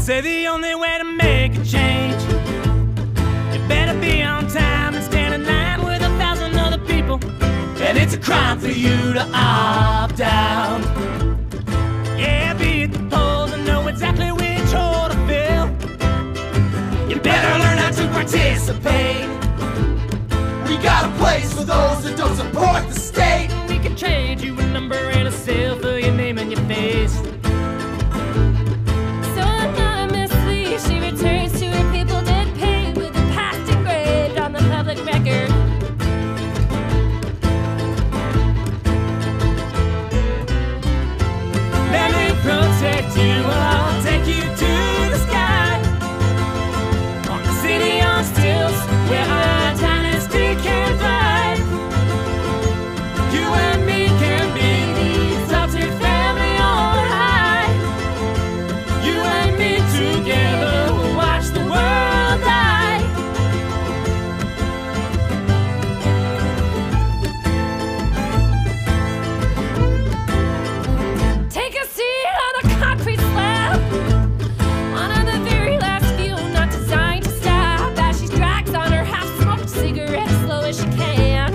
Say the only way to make a change, you better be on time and stand in line with 1,000 other people. And it's a crime for you to opt out. Yeah, be at the polls and know exactly which hole to fill. You better learn how to participate. We got a place for those that don't support the state. We can trade you a number and a seal for your name and your face. So anonymously she returns to her people dead paid, with the past engraved on the public record. Let me protect you, I'll take you to the sky. On the city on stilts, where our dynasty can thrive. You and me can be the exalted family on high. You and me together will watch the world die. Take a seat on a concrete slab, one of the very last few not designed to stop, as she drags on her half-smoked cigarette as slow as she can.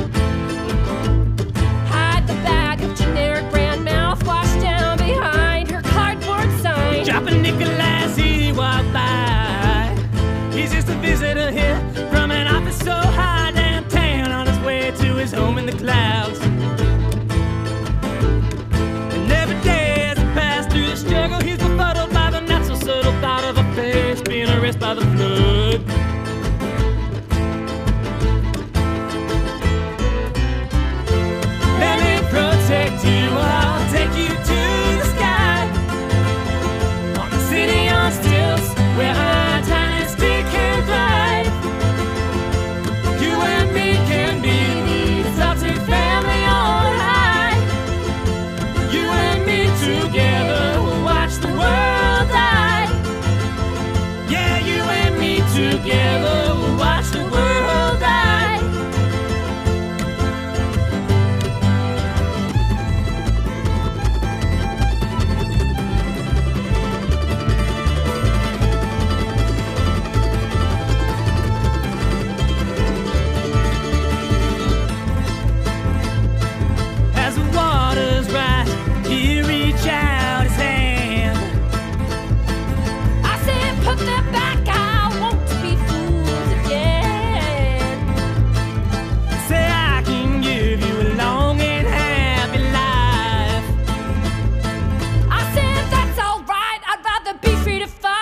Hide the bag of generic brand mouthwash down behind her cardboard sign. Dropping Nikolai, he walked by. He's just a visitor here from an office so high downtown, on his way to his home in the clouds. And every day as he passed through the struggle, he's befuddled by the not so subtle thought of a face being erased by the flood. Let me protect you, I'll take you to the sky. On the city on stilts, where our dynasty can thrive. You and me can be the exalted family on high. You and me together will watch the world die. Yeah, you and me together will watch the world die. As the waters rise, he reach out his hand. I said, put that back, I want to be fooled again. Say I can give you a long and happy life. I said, that's alright, I'd rather be free to fight.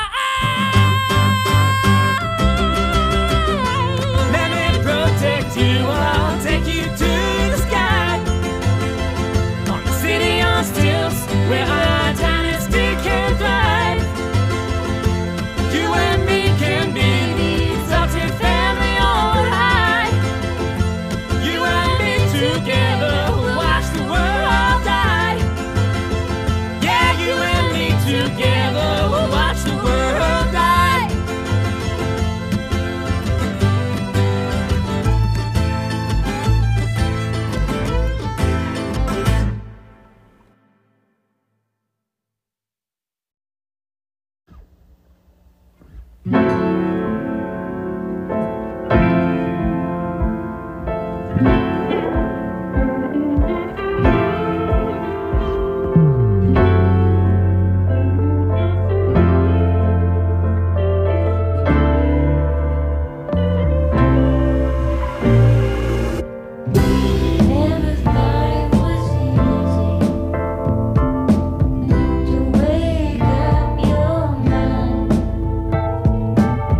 Let me protect you, I'll take you to the sky. On the city on stilts, where our dynasty can thrive. You and me can be the exalted family on high. You and me together will watch the world die. Yeah, you and me together will watch the world die. Never thought it was easy to wake up your mind.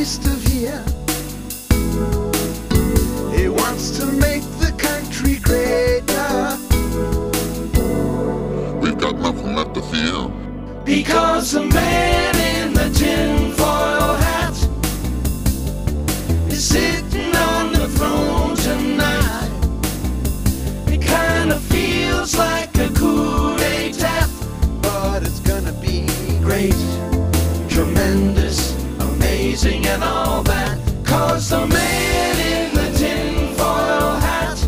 east of here. He wants to make the country greater. We've got nothing left to fear, because the man in the tinfoil hat is sitting on the throne tonight. It kind of feels like a coup d'etat, but it's gonna be great, tremendous, amazing and all that. Cause the man in the tinfoil hat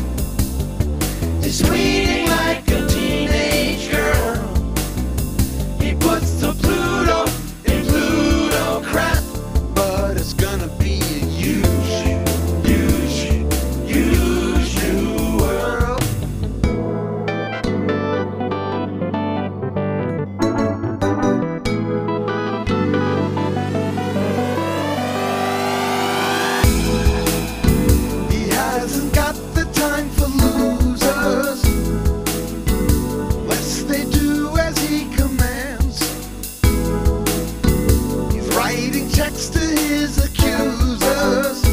is bleeding like a teenage girl. He puts the Pluto in plutocrat, but it's gonna be a huge, huge, huge new world. He hasn't got the time for losers, lest they do as he commands. He's writing checks to his accusers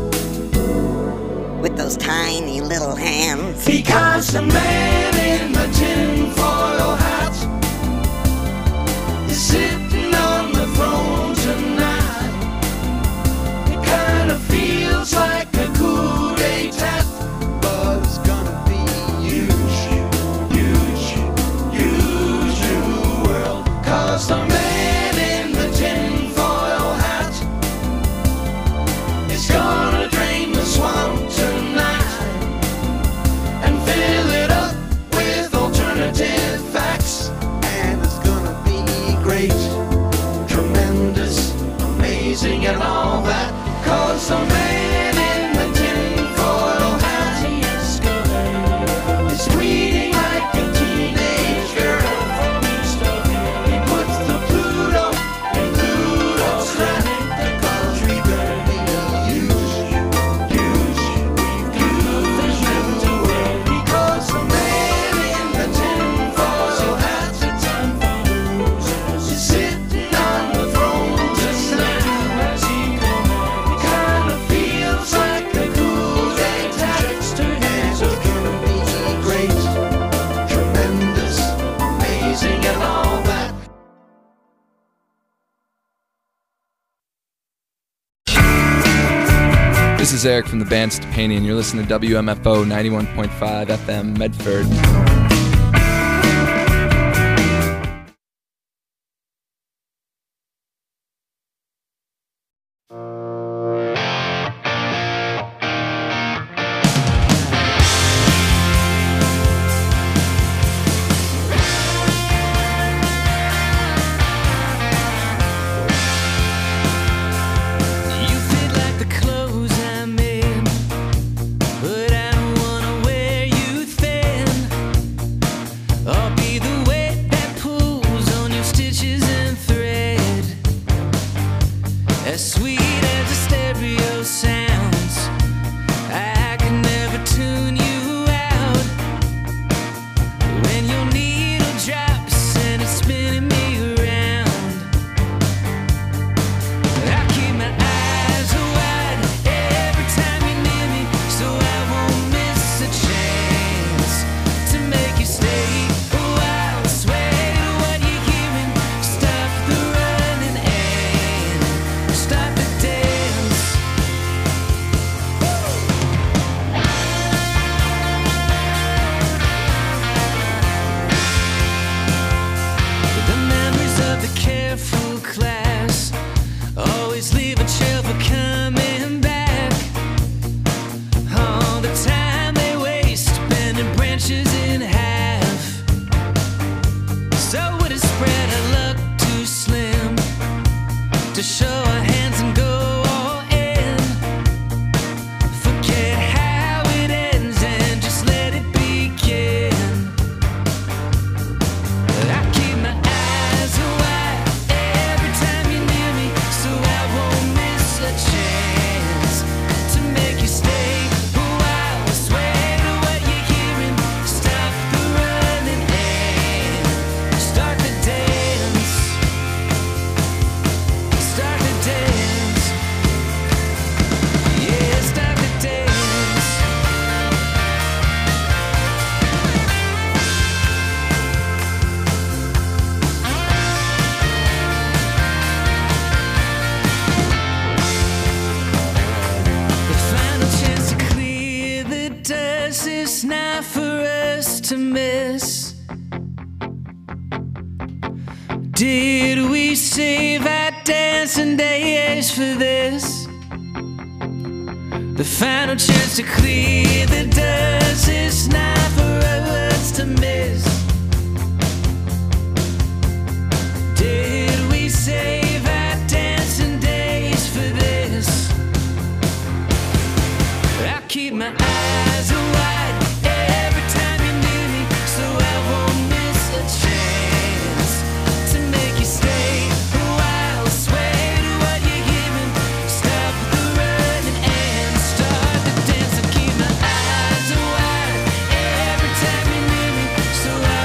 with those tiny little hands. because the man in the tinfoil hat is sitting on the throne tonight. It kind of feels like a coup d'etat, but it's gonna be huge, huge, huge new world. Cause the man in the tinfoil hat is gonna drain the swamp tonight and fill it up with alternative facts. And it's gonna be great, tremendous, amazing and all that. Cause the man in the tinfoil hat is bleeding like a teenage girl. He puts the Pluto in plutocrat, cause we're gonna be huge, huge, huge new world. Because the man in the tinfoil hat is sitting on the throne tonight. It kind of feels like a coup d'etat, and it's gonna be great, tremendous, amazing and all that. This is Eric from the band Stepani, and you're listening to WMFO 91.5 FM Medford. You fit like the clothes I'm in, but I don't wanna wear you thin. I'll be the weight that pulls on your stitches and thread. As sweet as a stereo sounds, I can never tune you out. When your needle drops and it's spinning me around, I keep my eyes wide every time you're near me, so I won't miss a chance to make you stay a while. Sway to what you're hearing, stop the running and start the dance. The memories of the careful class always leave a trail for coming back. All the time they waste bending branches in half. So would it spread our luck too slim to show our hands and go all in? Forget how it ends and just let it begin. I keep my eyes wide every time you're near me, so I won't miss to miss? Did we save our dancing days for this? The final chance to clear the dust is not for us to miss. Did we save our dancing days for this? I keep my eyes wide every time you're near me, so I won't miss a chance to make you stay a while. Sway to what you're giving, stop the running and start the dance. I keep my eyes wide every time you're near me, so I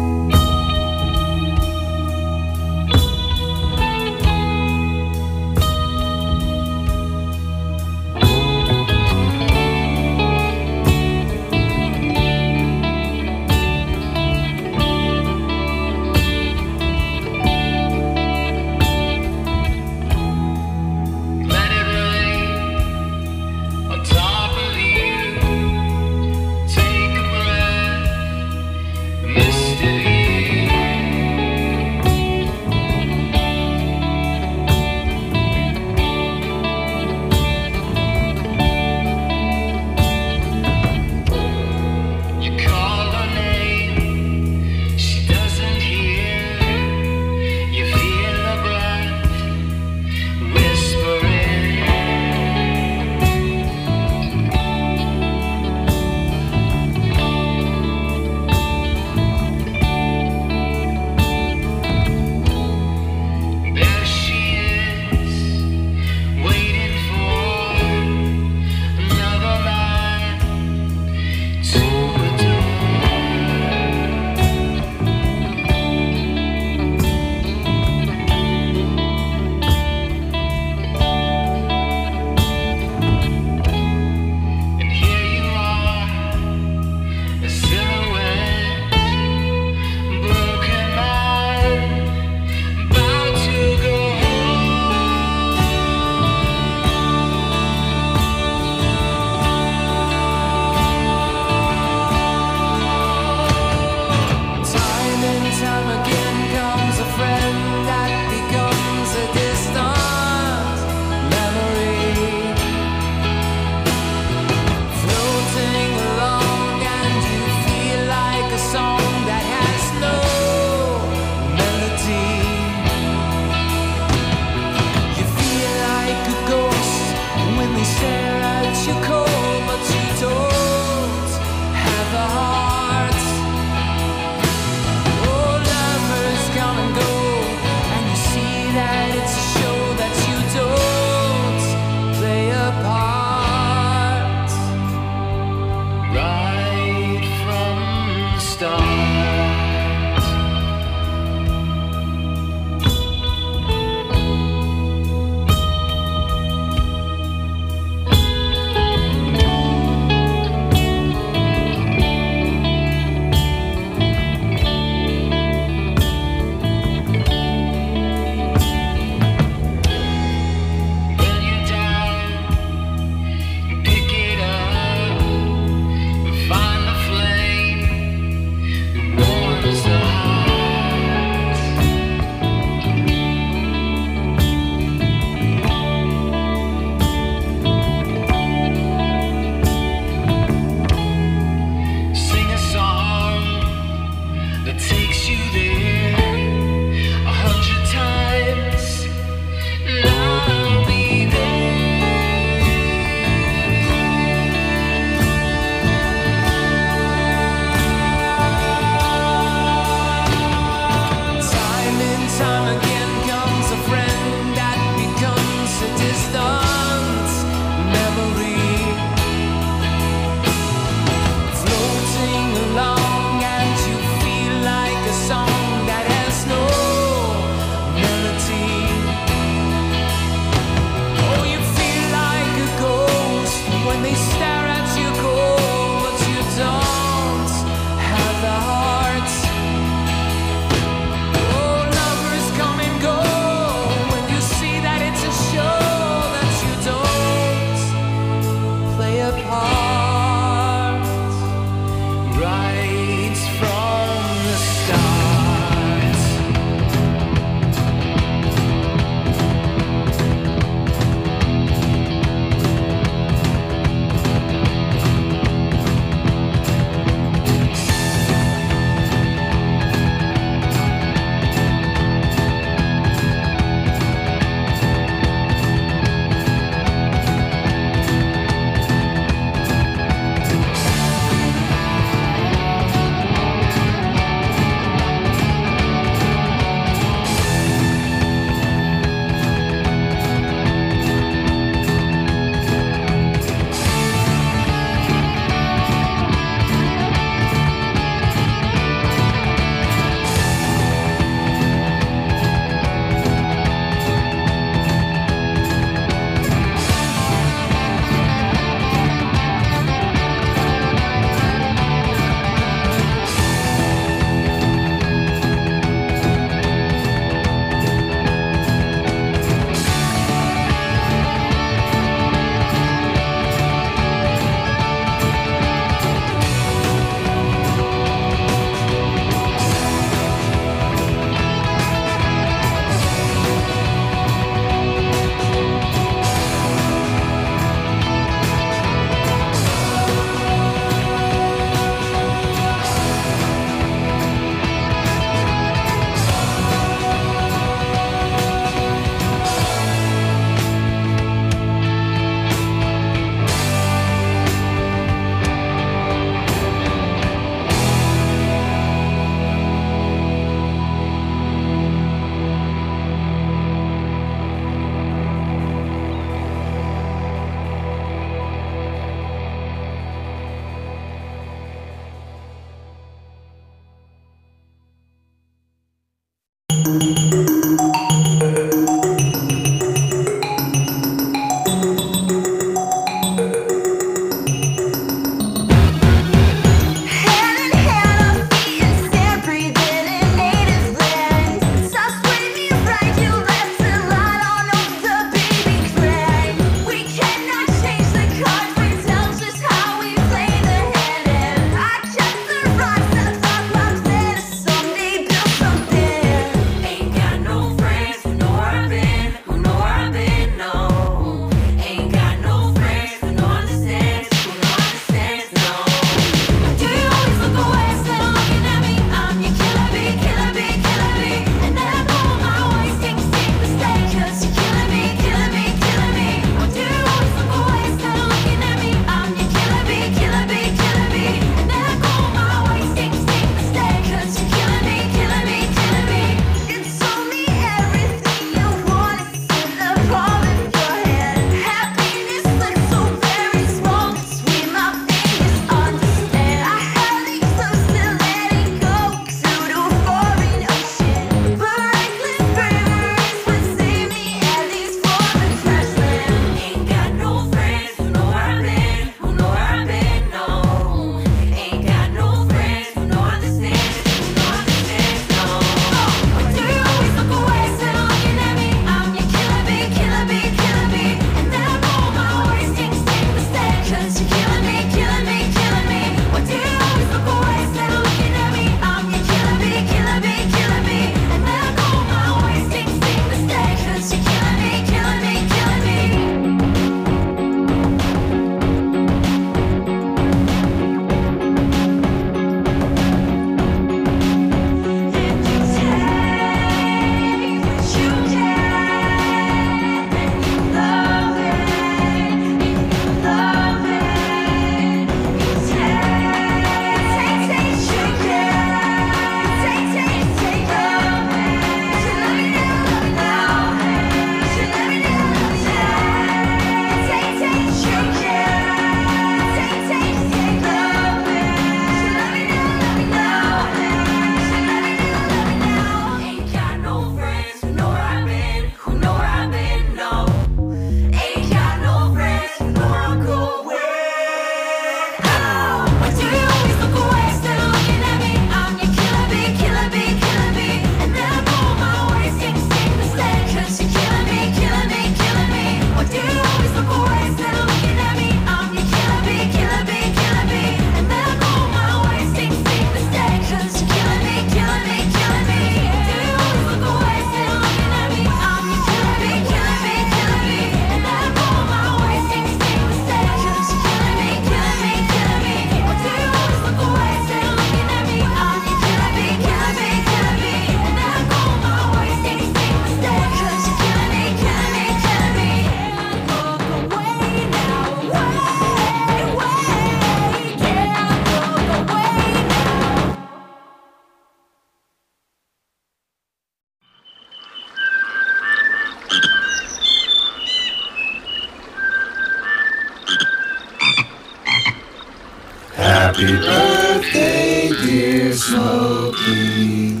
Happy birthday, dear Smokey.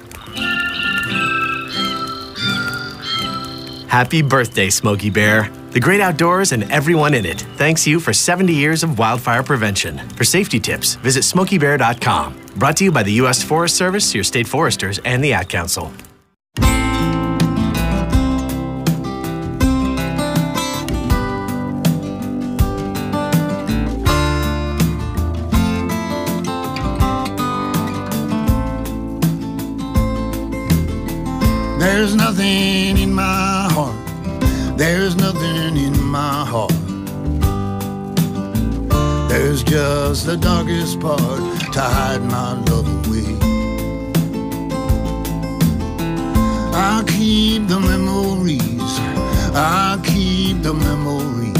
Happy birthday, Smokey Bear. The great outdoors and everyone in it thanks you for 70 years of wildfire prevention. For safety tips, visit smokeybear.com. Brought to you by the U.S. Forest Service, your state foresters, and the Ad Council. There's nothing in my heart. There's nothing in my heart. There's just the darkest part to hide my love away. I'll keep the memories. I'll keep the memories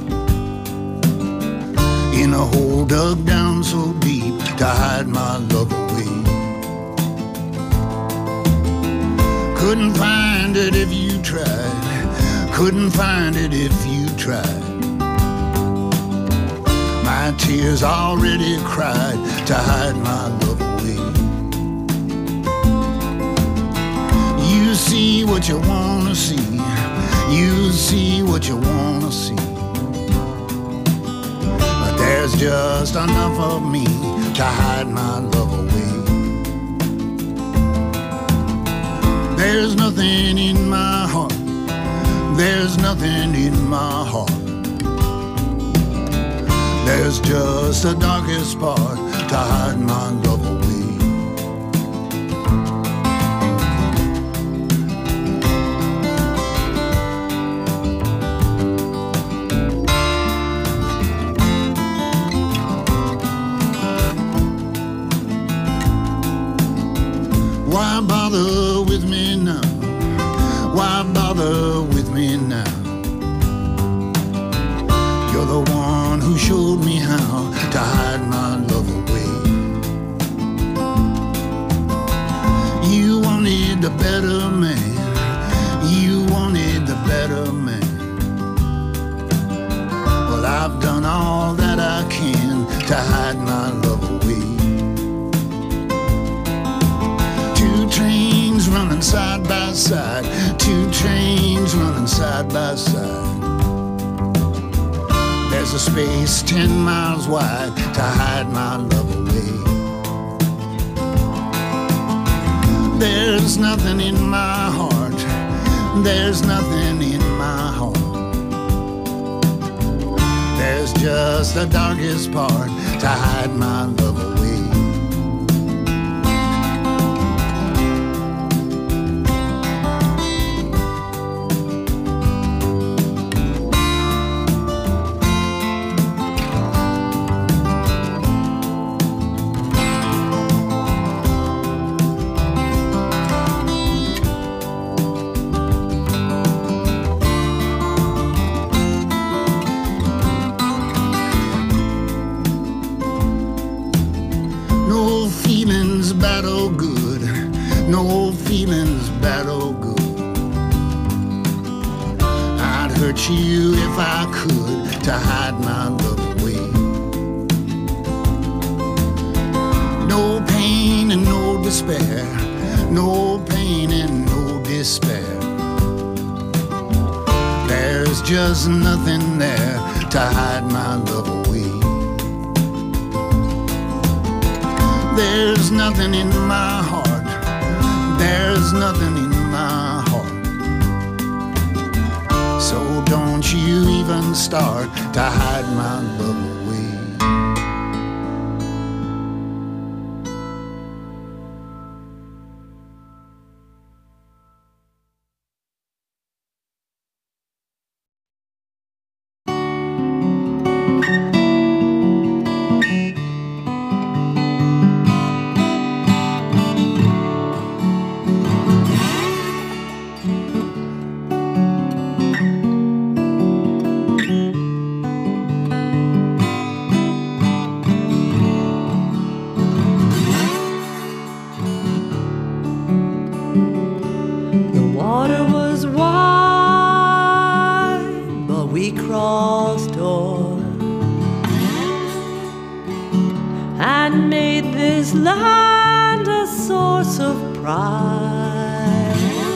in a hole dug down so deep to hide my love away. Couldn't find it if you tried. Couldn't find it if you tried. My tears already cried to hide my love away. You see what you wanna see. You see what you wanna see. But there's just enough of me to hide my love away. There's nothing in my heart. There's nothing in my heart. There's just the darkest part to hide my love away. Why bother with me now? Why bother with me now? You're the one who showed me how to hide my love away. You wanted the better man. You wanted the better man. Well, I've done all that I can to hide my love away. Two trains running side by side. Two trains running side by side. There's a space 10 miles wide to hide my love away. There's nothing in my heart. There's nothing in my heart. There's just the darkest part to hide my love away. You if I could to hide my love away. No pain and no despair. No pain and no despair. There's just nothing there to hide my love away. There's nothing in my heart. There's nothing in my heart. So don't you even start to hide my love away. this land a source of pride.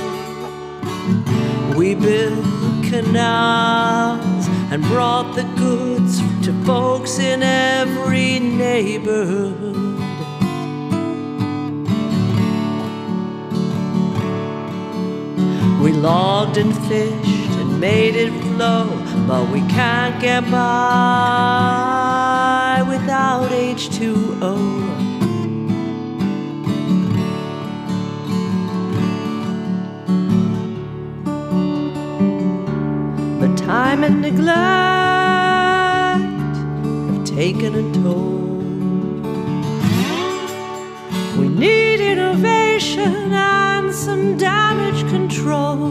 We built canals and brought the goods to folks in every neighborhood. We logged and fished and made it flow, but we can't get by without H2O. But time and neglect have taken a toll. We need innovation and some damage control.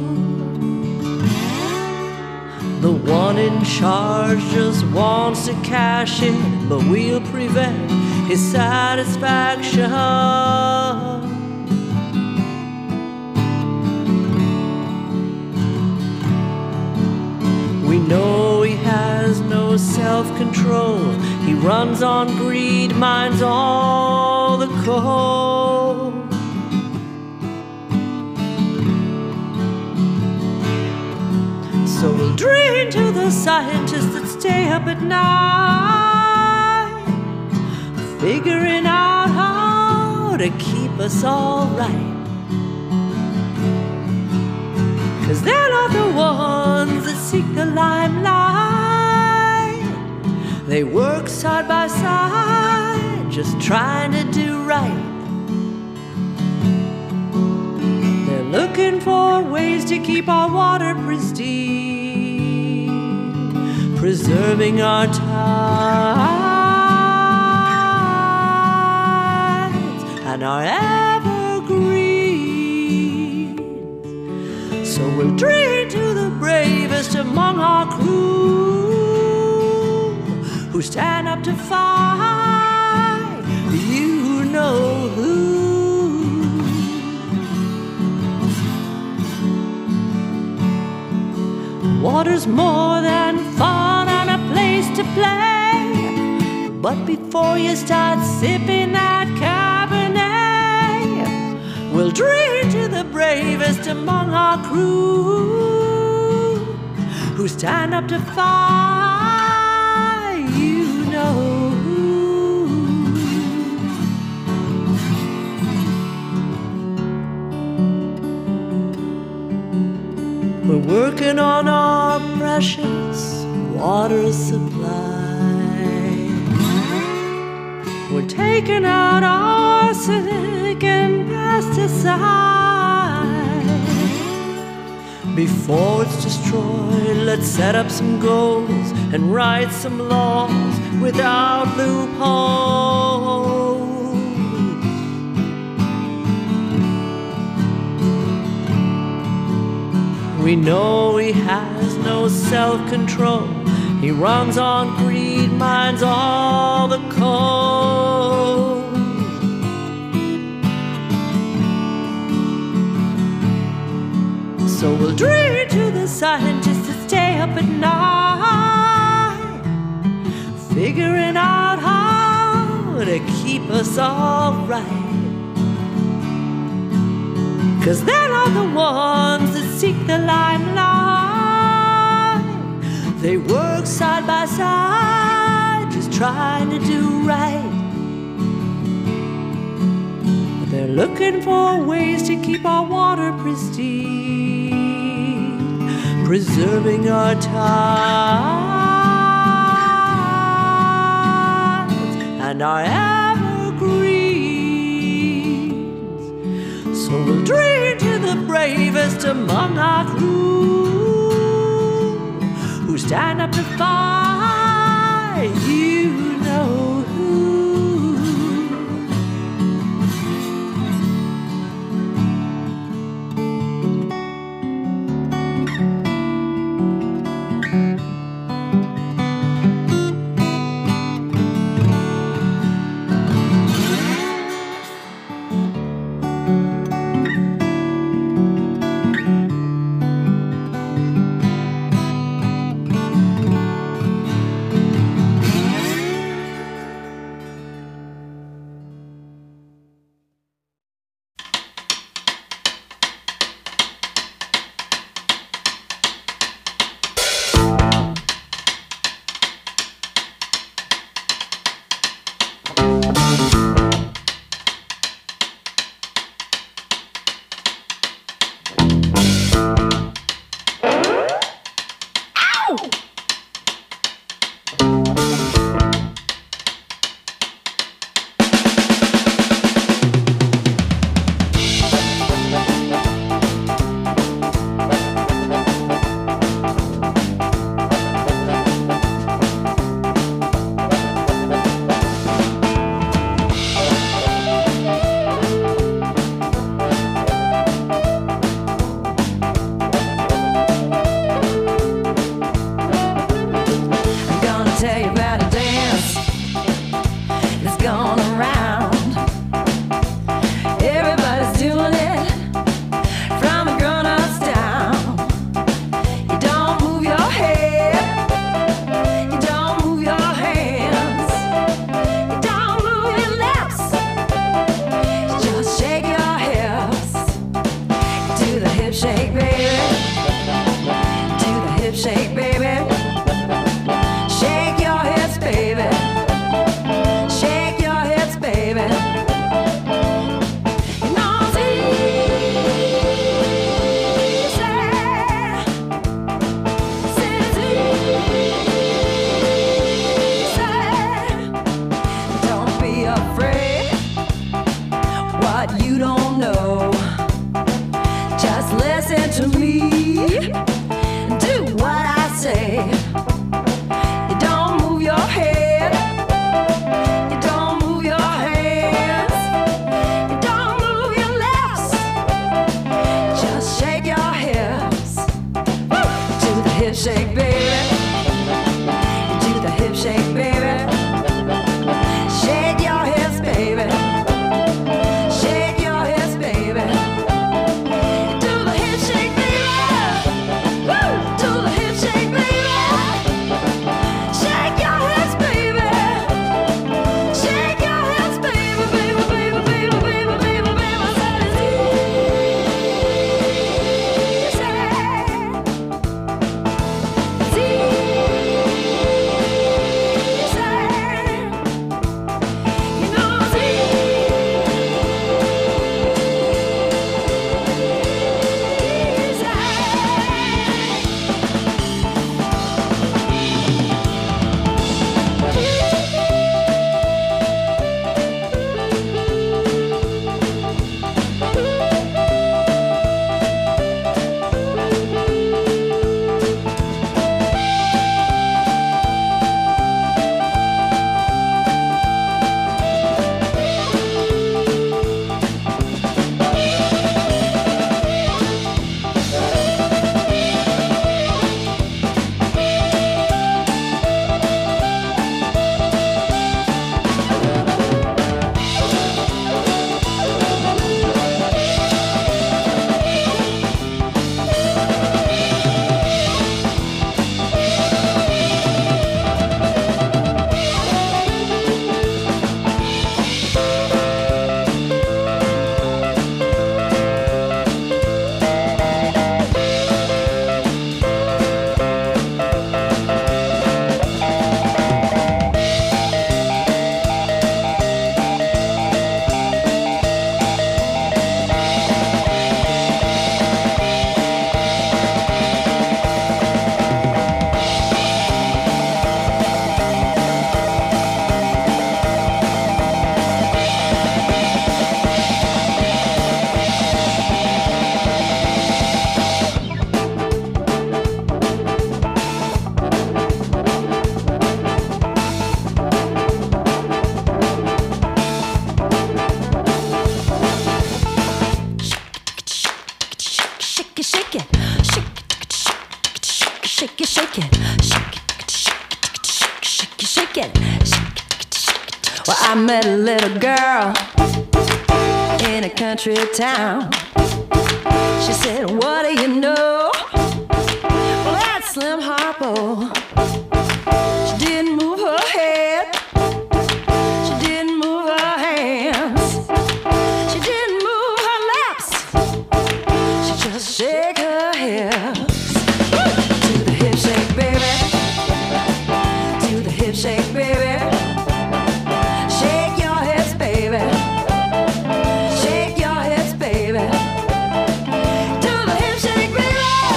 The one in charge just wants to cash in, but we'll prevent his satisfaction. We know he has no self-control. He runs on greed, mines all the coal. So we'll dream to the scientists that stay up at night, figuring out how to keep us all right. 'Cause they're not the ones that seek the limelight. They work side by side, just trying to do right. They're looking for ways to keep our water pristine, preserving our tides and our evergreens. So we'll dream to the bravest among our crew, who stand up to fight, you know who. Water's more than fun and a place to play, but before you start sipping that Cabernet, we'll drink to the bravest among our crew, who stand up to fight, you know who. We're working on our precious water supply. We're taking out arsenic and pesticides. Before it's destroyed, let's set up some goals and write some laws without loopholes. We know he has no self-control. He runs on greed, mines all the coal. So we'll dream to the scientists that stay up at night, figuring out how to keep us all right. 'Cause they're not the ones that seek the limelight. They work side by side, just trying to do right. But they're looking for ways to keep our water pristine, preserving our tides and our evergreens. So we'll dream to the bravest among our crew, who stand up to fight, you know who. hip shake, baby. Do the hip shake, baby. Shake your hips, baby. Shake your hips, baby. Do the hip shake, baby. Woo! Do the hip shake, baby. Shake your hips, baby. Shake your hips, baby, baby, baby, baby, baby, baby, baby. I said it's well, I met a little girl in a country town. She said, what do you know? Well, that's Slim Harpo. She didn't move her head. She didn't move her hands. She didn't move her lips. She just shake her hips. Do the hip shake, baby. Do the hip shake, baby. Shake your hips, baby. Do the hip shake, baby.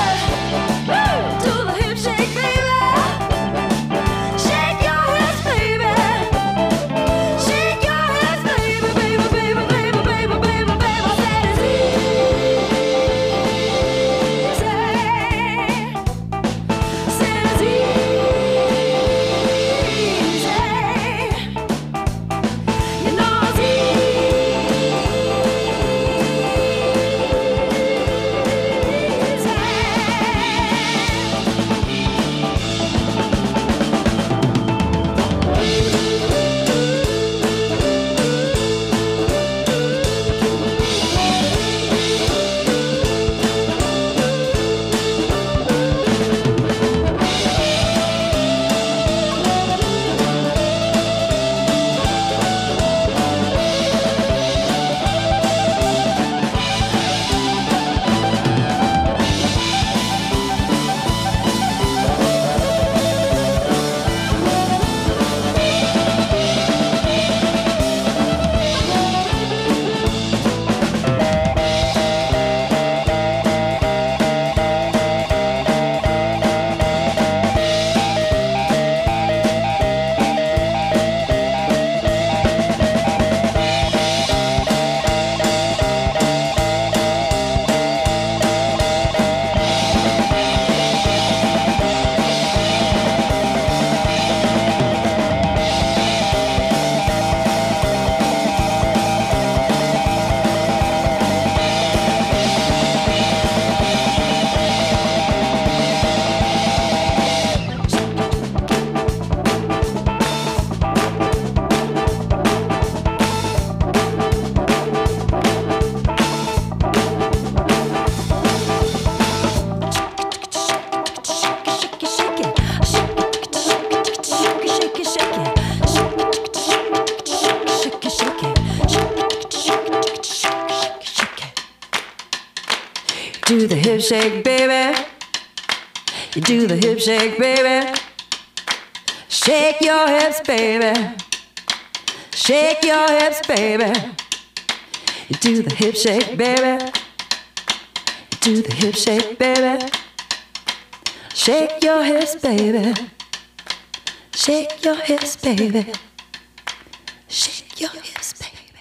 shake, baby. You do the hip shake, baby. Shake your hips, baby. Shake your hips, baby. You do the hip shake, baby. You do the hip shake, baby. Shake your hips, baby. Shake your hips, baby. Shake your hips, baby.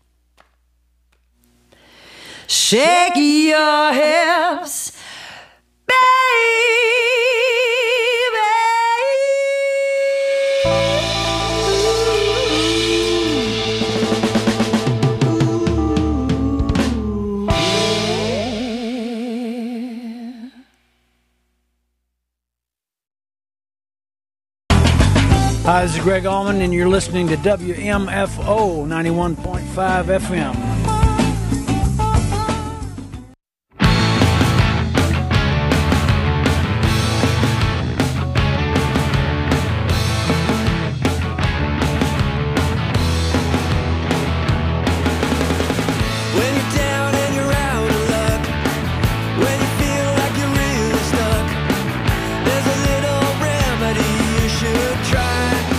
Shake your hips, Hi, this is Greg Allman, and you're listening to WMFO 91.5 FM. When you're down and you're out of luck, when you feel like you're really stuck, there's a little remedy you should try.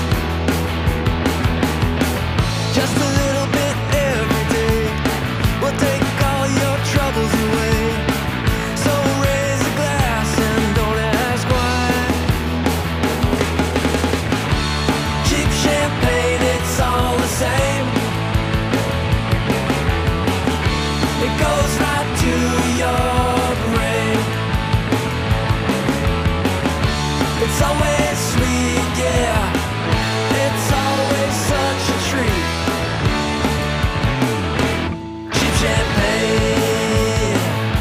Just a little bit every day will take all your troubles away. So raise a glass and don't ask why. Cheap champagne, it's all the same. It goes right to your brain. It's always sweet, yeah. It's always such a treat. Cheap champagne.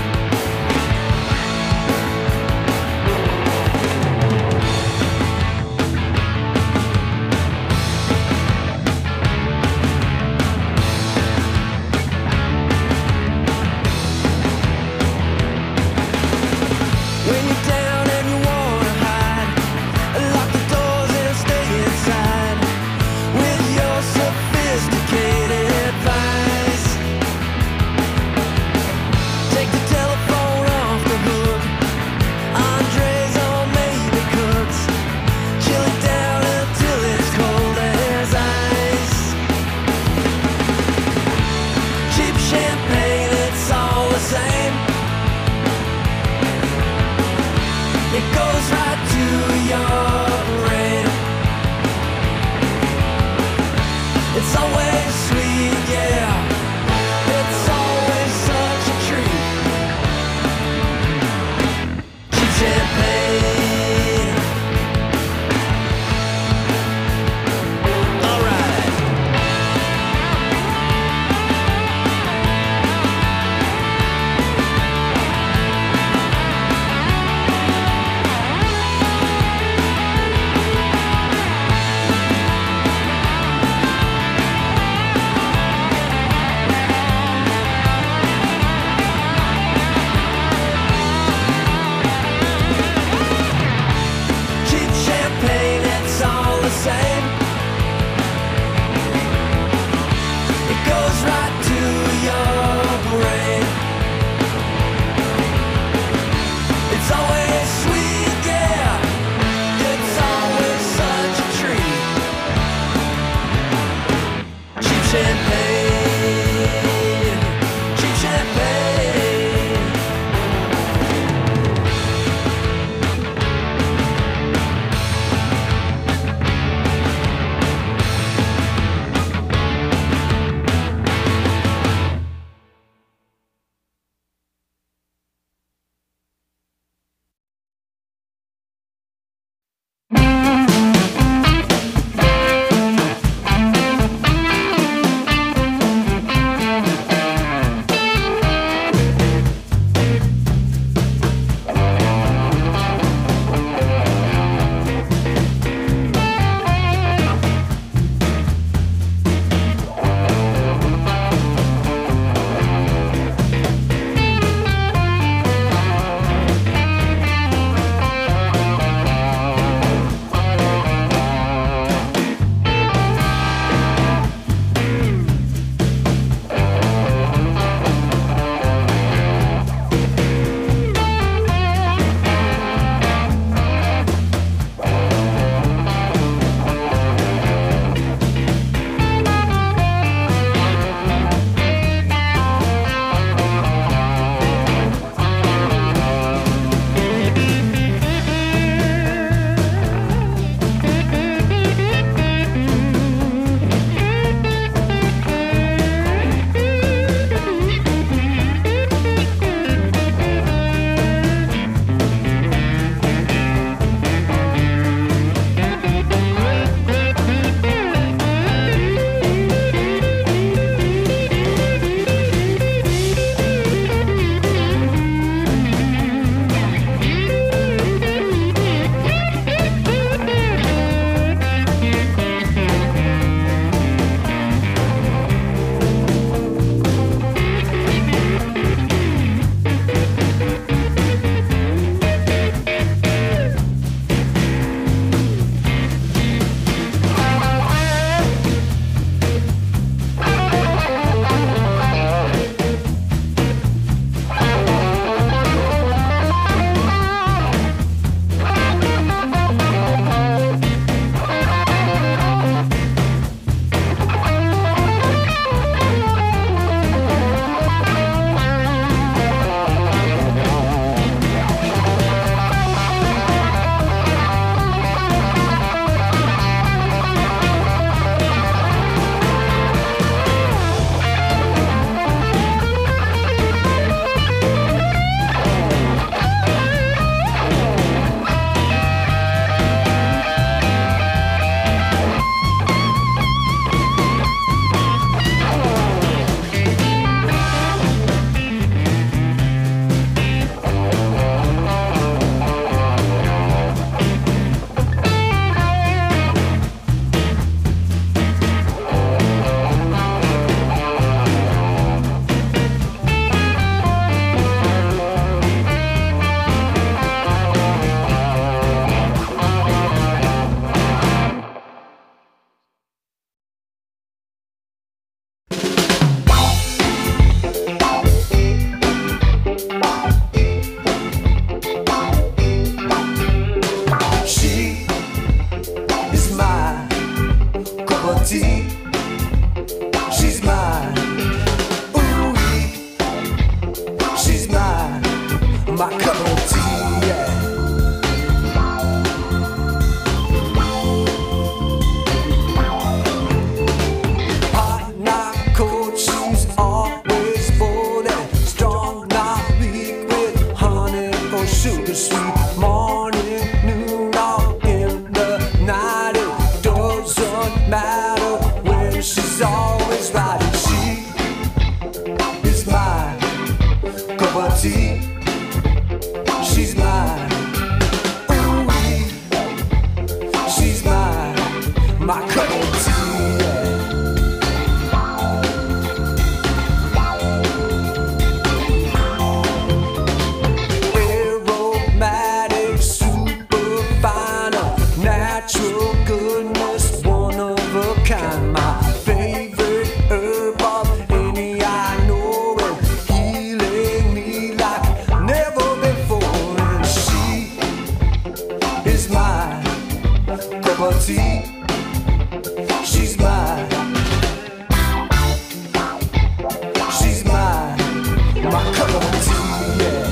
When you're down and you wanna hide, lock the doors and stay inside with your sophisticated advice. Take the telephone off the hook. Andres or maybe Cooks. Chill it down until it's cold as ice. Cheap champagne, it's all the same. sweet morning, noon, or in the night. It doesn't matter when she's always right. And she is my cup of tea. She's mine. Ooh-wee. She's my cup of tea. Natural goodness, one of a kind. My favorite herb of any I know, and healing me like never before. And she is my cup of tea. She's mine. She's my cup of tea. Yeah.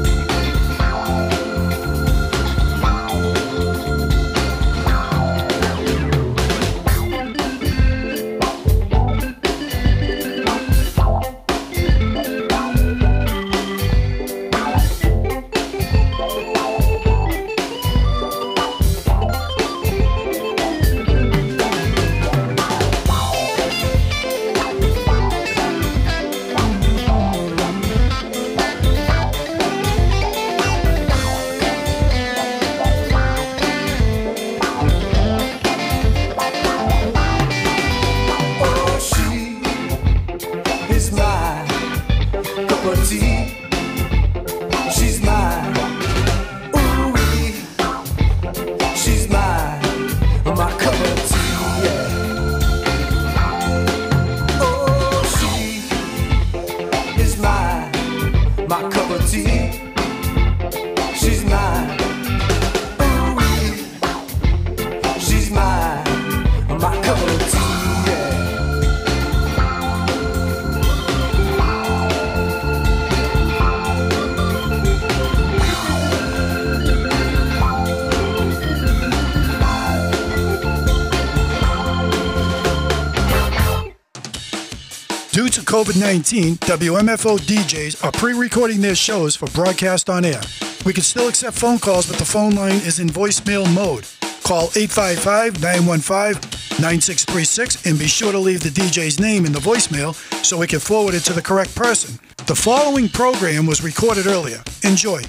Due to COVID-19, WMFO DJs are pre-recording their shows for broadcast on air. We can still accept phone calls, but the phone line is in voicemail mode. Call 855-915-9636 and be sure to leave the DJ's name in the voicemail so we can forward it to the correct person. The following program was recorded earlier. Enjoy.